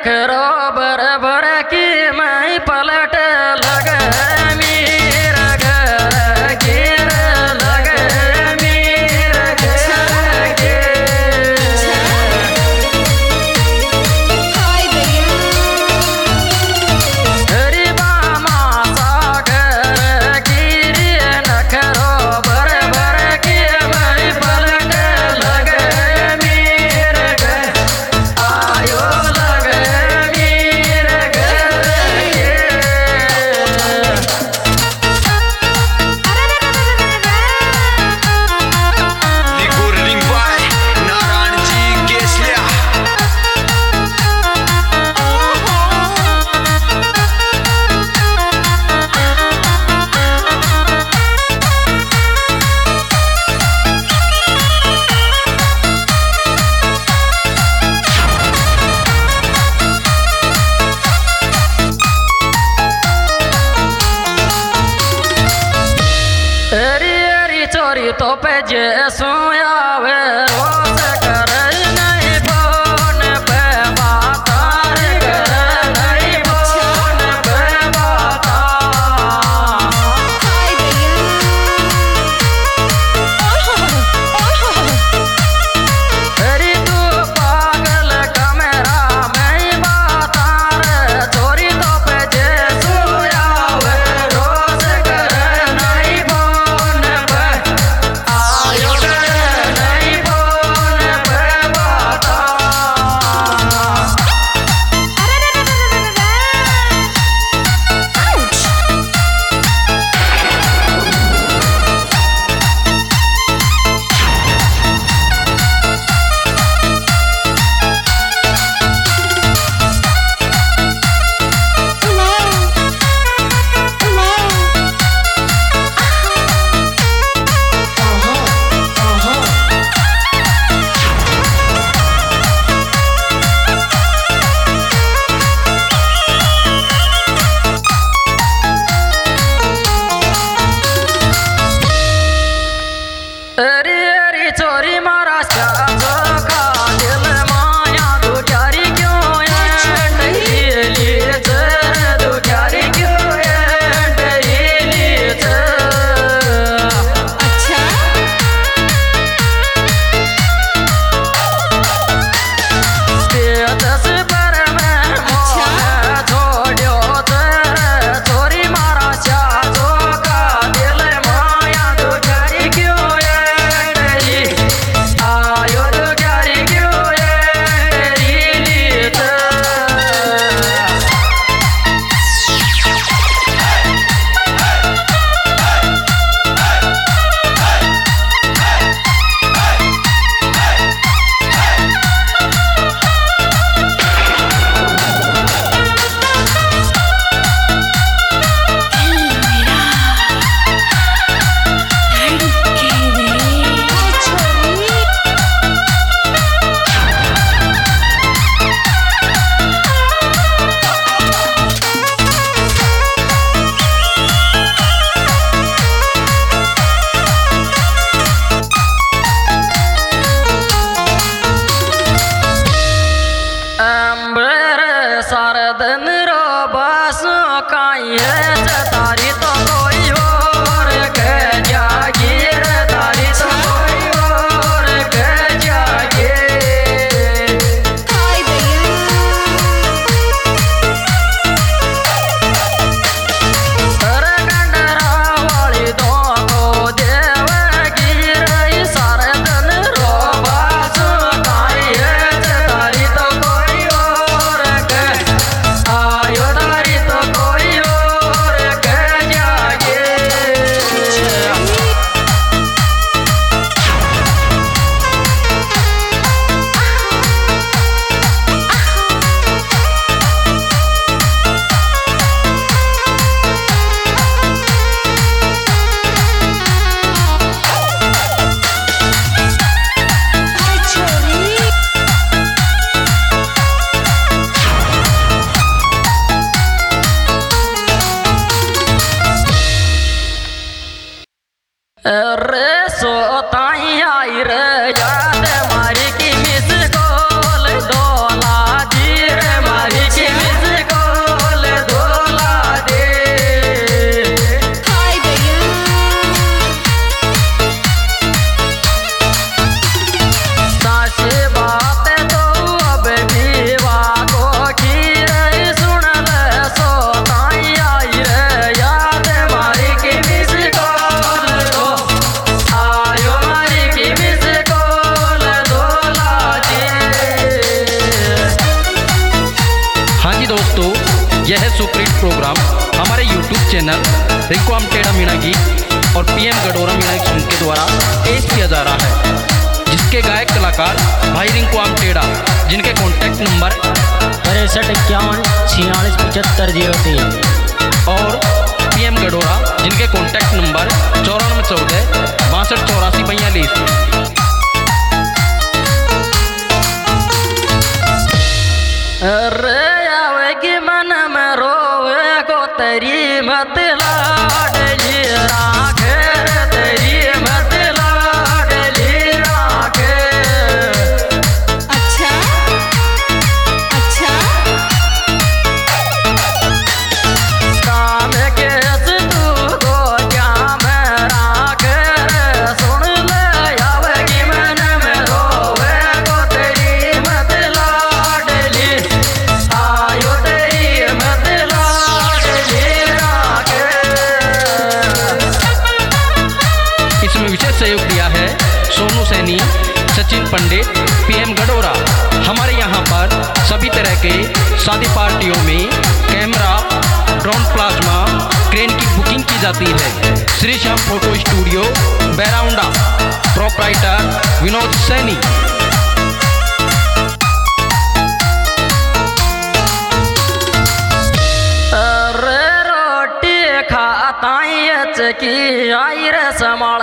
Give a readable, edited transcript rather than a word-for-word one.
नखरो बरबर की मैं पलट लग मीर घर गिर लग मीर घर गे गरीबा मासा घर गिर नखरो बरबर की मैं पलट लग मीर घर आयो लग मीर घर गे Liguri Limbay, Naranji Keslia. एरी एरी चोरी तो पे जे सुयावे रोज कर नहीं फोन पे बातार कर नहीं फोन पे बाता एरी तू पागल कमेरा में बातार चोरी तो पे जे सुयावे रोज कर नहीं फोन पे आयो कर नहीं फोन यह सुप्रीम प्रोग्राम हमारे YouTube चैनल रिंकू टेढ़ा मीणा गीत और PM गडोरा मीणा की सुन के द्वारा पेश किया जा रहा है, जिसके गायक कलाकार भाई रिंकू टेढ़ा, जिनके कॉन्टैक्ट नंबर 6351467503 और PM गडोरा, जिनके कॉन्टैक्ट नंबर 9414 628442। अरे आवेगी मन में रोवे को तेरी मत लाडली राखे रे, तेरी मत लाडली राखे। अच्छा अच्छा काम के तू को क्या मैं राखे रे, सुन ले आवेगी मन में रोवे को तेरी मत लाडली, आयो तेरी मत लाडली राखे। इसमें विशेष सहयोग दिया है सोनू सैनी, सचिन पंडित, PM गडोरा। हमारे यहाँ पर सभी तरह के शादी पार्टियों में कैमरा, ड्रोन, प्लाज्मा, क्रेन की बुकिंग की जाती है। Shri Shyam photo studio Bairaunda, proprietor Vinod Saini. अरे रोटी खाता की आई रे समाल